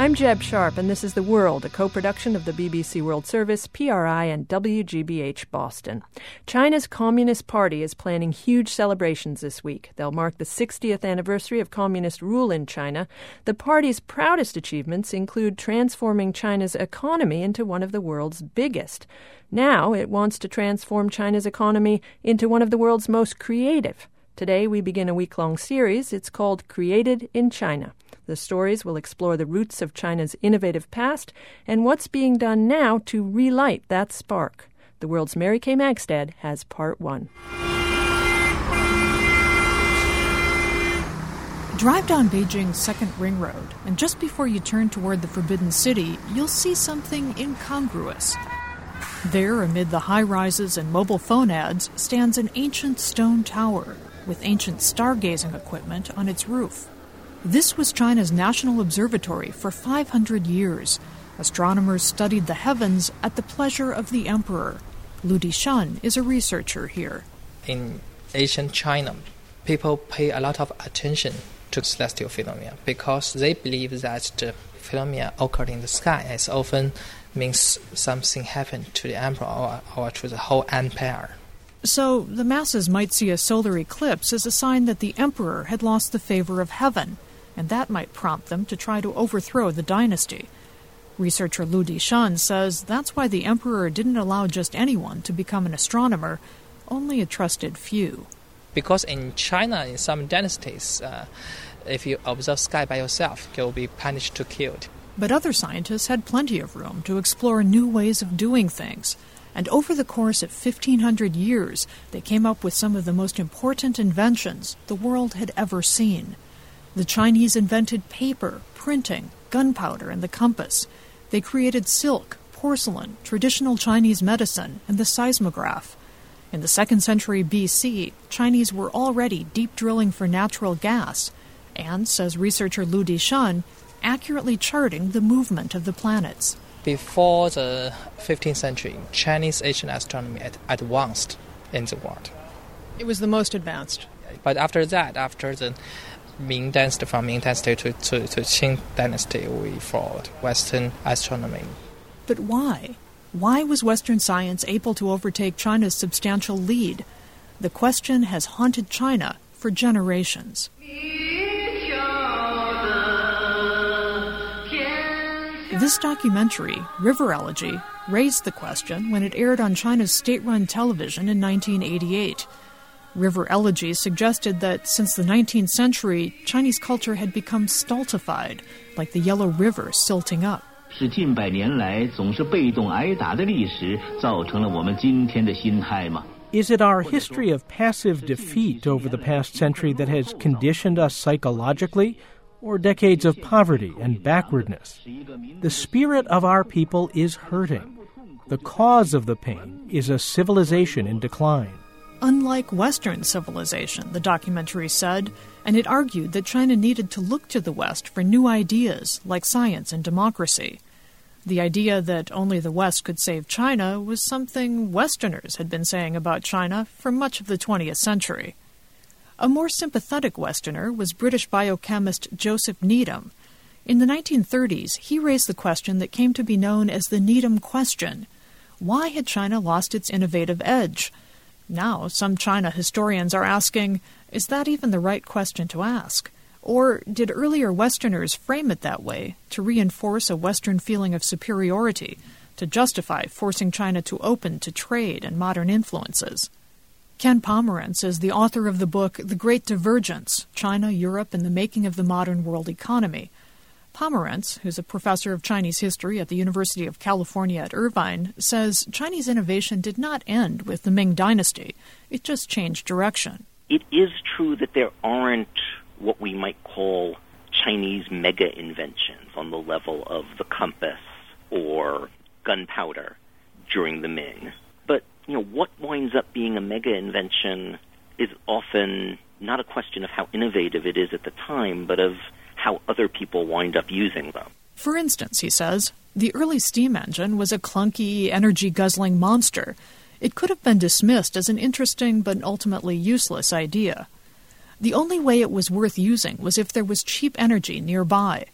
I'm Jeb Sharp, and this is The World, a co-production of the BBC World Service, PRI, and WGBH Boston. China's Communist Party is planning huge celebrations this week. They'll mark the 60th anniversary of communist rule in China. The party's proudest achievements include transforming China's economy into one of the world's biggest. Now it wants to transform China's economy into one of the world's most creative. Today we begin a week-long series. It's called Created in China. The stories will explore the roots of China's innovative past and what's being done now to relight that spark. The World's Mary Kay Magstad has part one. Drive down Beijing's Second Ring Road, and just before you turn toward the Forbidden City, you'll see something incongruous. There, amid the high-rises and mobile phone ads, stands an ancient stone tower with ancient stargazing equipment on its roof. This was China's national observatory for 500 years. Astronomers studied the heavens at the pleasure of the emperor. Lu Dishan is a researcher here. In ancient China, people pay a lot of attention to celestial phenomena because they believe that the phenomena occurred in the sky as often means something happened to the emperor or to the whole empire. So the masses might see a solar eclipse as a sign that the emperor had lost the favor of heaven, and that might prompt them to try to overthrow the dynasty. Researcher Lu Dishan says that's why the emperor didn't allow just anyone to become an astronomer, only a trusted few. Because in China, in some dynasties, if you observe sky by yourself, you will be punished to killed. But other scientists had plenty of room to explore new ways of doing things. And over the course of 1,500 years, they came up with some of the most important inventions the world had ever seen. The Chinese invented paper, printing, gunpowder, and the compass. They created silk, porcelain, traditional Chinese medicine, and the seismograph. In the 2nd century BC, Chinese were already deep drilling for natural gas, and, says researcher Lu Dishan, accurately charting the movement of the planets. Before the 15th century, Chinese ancient astronomy advanced in the world. It was the most advanced. But after that, after the Ming Dynasty, from Ming Dynasty to Qing Dynasty, we followed Western astronomy. But why? Why was Western science able to overtake China's substantial lead? The question has haunted China for generations. This documentary, River Elegy, raised the question when it aired on China's state-run television in 1988. River Elegy suggested that since the 19th century, Chinese culture had become stultified, like the Yellow River silting up. Is it our history of passive defeat over the past century that has conditioned us psychologically, or decades of poverty and backwardness? The spirit of our people is hurting. The cause of the pain is a civilization in decline. Unlike Western civilization, the documentary said, and it argued that China needed to look to the West for new ideas like science and democracy. The idea that only the West could save China was something Westerners had been saying about China for much of the 20th century. A more sympathetic Westerner was British biochemist Joseph Needham. In the 1930s, he raised the question that came to be known as the Needham question. Why had China lost its innovative edge? Now, some China historians are asking, is that even the right question to ask? Or did earlier Westerners frame it that way to reinforce a Western feeling of superiority, to justify forcing China to open to trade and modern influences? Ken Pomerantz is the author of the book The Great Divergence, China, Europe, and the Making of the Modern World Economy. Pomerantz, who's a professor of Chinese history at the University of California at Irvine, says Chinese innovation did not end with the Ming Dynasty. It just changed direction. It is true that there aren't what we might call Chinese mega-inventions on the level of the compass or gunpowder during the Ming. But, what winds up being a mega-invention is often not a question of how innovative it is at the time, but of how other people wind up using them. For instance, he says, the early steam engine was a clunky, energy-guzzling monster. It could have been dismissed as an interesting but ultimately useless idea. The only way it was worth using was if there was cheap energy nearby.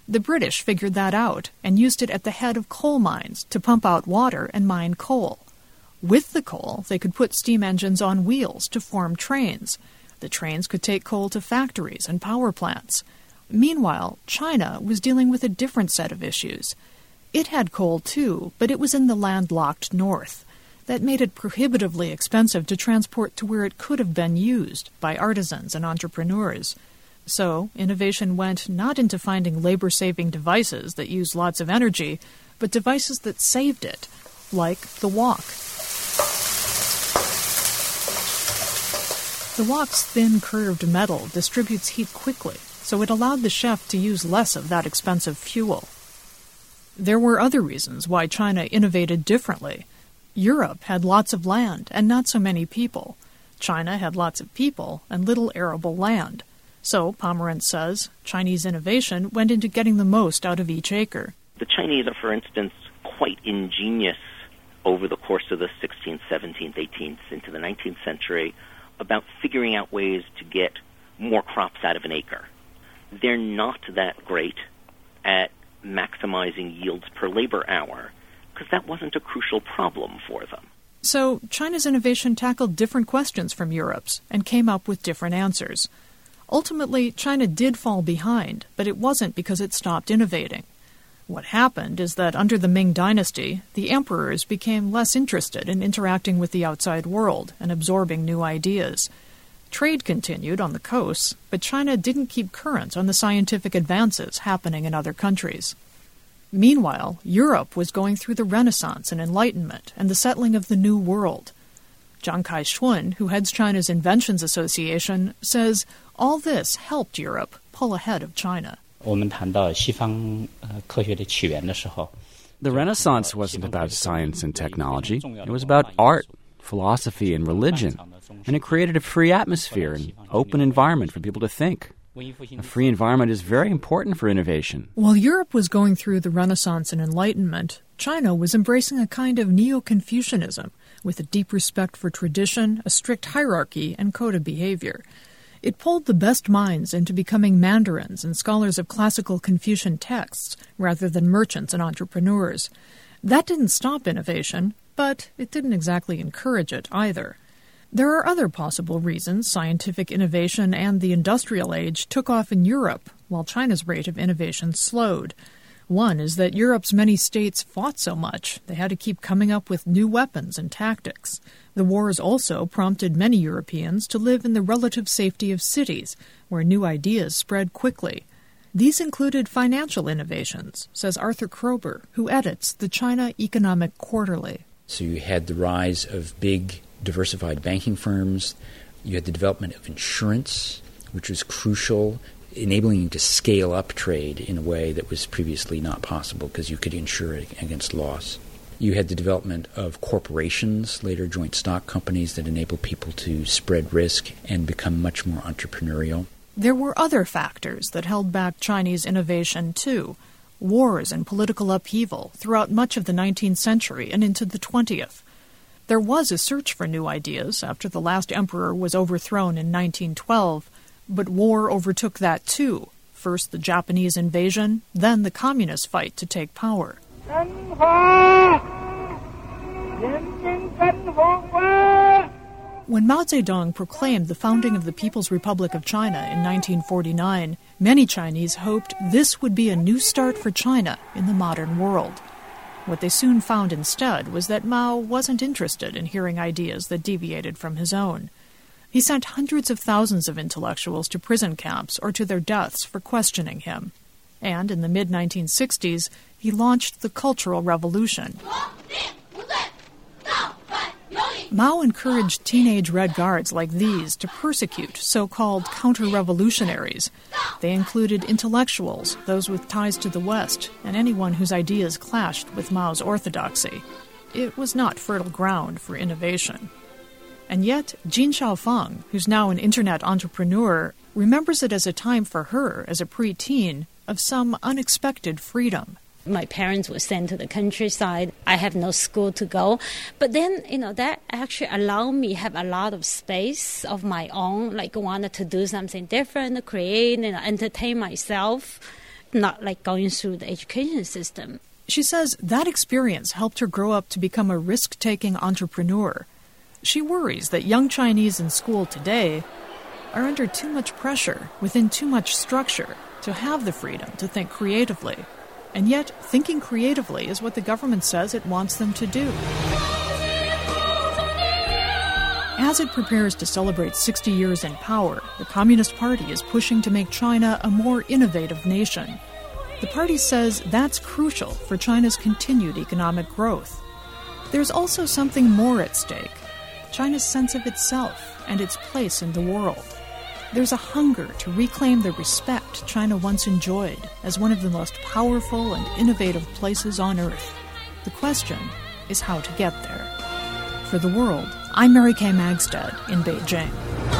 The British figured that out and used it at the head of coal mines to pump out water and mine coal. With the coal, they could put steam engines on wheels to form trains. The trains could take coal to factories and power plants. Meanwhile, China was dealing with a different set of issues. It had coal too, but it was in the landlocked north. That made it prohibitively expensive to transport to where it could have been used by artisans and entrepreneurs. So, innovation went not into finding labor-saving devices that used lots of energy, but devices that saved it, like the wok. The wok's thin, curved metal distributes heat quickly, so it allowed the chef to use less of that expensive fuel. There were other reasons why China innovated differently. Europe had lots of land and not so many people. China had lots of people and little arable land. So, Pomerantz says, Chinese innovation went into getting the most out of each acre. The Chinese are, for instance, quite ingenious over the course of the 16th, 17th, 18th, into the 19th century about figuring out ways to get more crops out of an acre. They're not that great at maximizing yields per labor hour because that wasn't a crucial problem for them. So China's innovation tackled different questions from Europe's and came up with different answers. Ultimately, China did fall behind, but it wasn't because it stopped innovating. What happened is that under the Ming Dynasty, the emperors became less interested in interacting with the outside world and absorbing new ideas. Trade continued on the coasts, but China didn't keep current on the scientific advances happening in other countries. Meanwhile, Europe was going through the Renaissance and Enlightenment and the settling of the New World. Chiang Kai-shun, who heads China's Inventions Association, says all this helped Europe pull ahead of China. The Renaissance wasn't about science and technology. It was about art, philosophy, and religion. And it created a free atmosphere and open environment for people to think. A free environment is very important for innovation. While Europe was going through the Renaissance and Enlightenment, China was embracing a kind of Neo-Confucianism with a deep respect for tradition, a strict hierarchy, and code of behavior. It pulled the best minds into becoming mandarins and scholars of classical Confucian texts rather than merchants and entrepreneurs. That didn't stop innovation, but it didn't exactly encourage it either. There are other possible reasons scientific innovation and the industrial age took off in Europe, while China's rate of innovation slowed. One is that Europe's many states fought so much, they had to keep coming up with new weapons and tactics. The wars also prompted many Europeans to live in the relative safety of cities, where new ideas spread quickly. These included financial innovations, says Arthur Kroeber, who edits the China Economic Quarterly. So you had the rise of big diversified banking firms. You had the development of insurance, which was crucial, enabling you to scale up trade in a way that was previously not possible because you could insure it against loss. You had the development of corporations, later joint stock companies, that enabled people to spread risk and become much more entrepreneurial. There were other factors that held back Chinese innovation, too. Wars and political upheaval throughout much of the 19th century and into the 20th. There was a search for new ideas after the last emperor was overthrown in 1912, but war overtook that too. First the Japanese invasion, then the communist fight to take power. When Mao Zedong proclaimed the founding of the People's Republic of China in 1949, many Chinese hoped this would be a new start for China in the modern world. What they soon found instead was that Mao wasn't interested in hearing ideas that deviated from his own. He sent hundreds of thousands of intellectuals to prison camps or to their deaths for questioning him. And in the mid-1960s, he launched the Cultural Revolution. Mao encouraged teenage Red Guards like these to persecute so-called counter-revolutionaries. They included intellectuals, those with ties to the West, and anyone whose ideas clashed with Mao's orthodoxy. It was not fertile ground for innovation. And yet, Jin Xiaofeng, who's now an internet entrepreneur, remembers it as a time for her, as a preteen, of some unexpected freedom. My parents were sent to the countryside. I have no school to go. But then, that actually allowed me to have a lot of space of my own, like wanted to do something different, create, entertain myself. not like going through the education system. She says that experience helped her grow up to become a risk-taking entrepreneur. She worries that young Chinese in school today are under too much pressure, within too much structure, to have the freedom to think creatively. And yet, thinking creatively is what the government says it wants them to do. As it prepares to celebrate 60 years in power, the Communist Party is pushing to make China a more innovative nation. The party says that's crucial for China's continued economic growth. There's also something more at stake: China's sense of itself and its place in the world. There's a hunger to reclaim the respect China once enjoyed as one of the most powerful and innovative places on Earth. The question is how to get there. For The World, I'm Mary Kay Magstad in Beijing.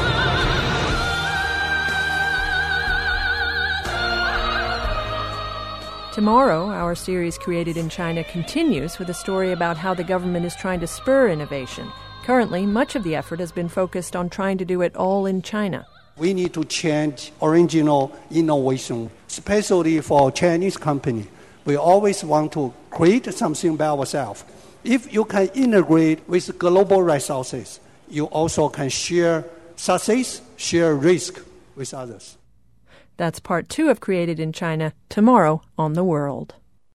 Tomorrow, our series Created in China continues with a story about how the government is trying to spur innovation. Currently, much of the effort has been focused on trying to do it all in China. We need to change original innovation, especially for Chinese company. We always want to create something by ourselves. If you can integrate with global resources, you also can share success, share risk with others. That's part 2 of Created in China, tomorrow on The World.